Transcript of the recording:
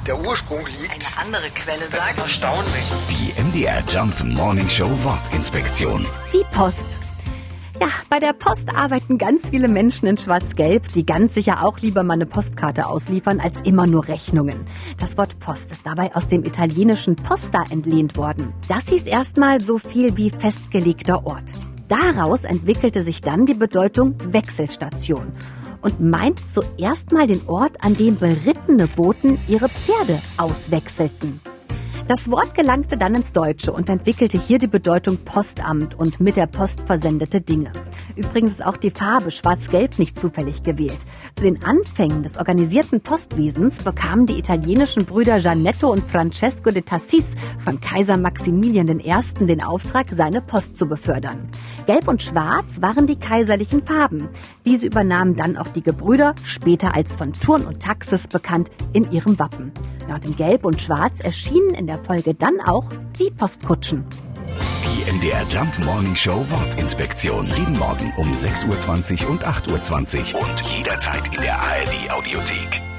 der Ursprung liegt. Eine andere Quelle Das sagt... ist erstaunlich. Die MDR Jump Morning Show Wortinspektion. Die Post. Ja, bei der Post arbeiten ganz viele Menschen in Schwarz-Gelb, die ganz sicher auch lieber mal eine Postkarte ausliefern, als immer nur Rechnungen. Das Wort Post ist dabei aus dem italienischen Posta entlehnt worden. Das hieß erstmal so viel wie festgelegter Ort. Daraus entwickelte sich dann die Bedeutung Wechselstation und meint zuerst mal den Ort, an dem berittene Boten ihre Pferde auswechselten. Das Wort gelangte dann ins Deutsche und entwickelte hier die Bedeutung Postamt und mit der Post versendete Dinge. Übrigens ist auch die Farbe Schwarz-Gelb nicht zufällig gewählt. Zu den Anfängen des organisierten Postwesens bekamen die italienischen Brüder Gianetto und Francesco de Tassis von Kaiser Maximilian I. den Auftrag, seine Post zu befördern. Gelb und Schwarz waren die kaiserlichen Farben. Diese übernahmen dann auch die Gebrüder, später als von Thurn und Taxis bekannt, in ihrem Wappen. Ja, und in Gelb und Schwarz erschienen in der Folge dann auch die Postkutschen. Die MDR Jump Morning Show Wortinspektion. Jeden Morgen um 6.20 Uhr und 8.20 Uhr und jederzeit in der ARD Audiothek.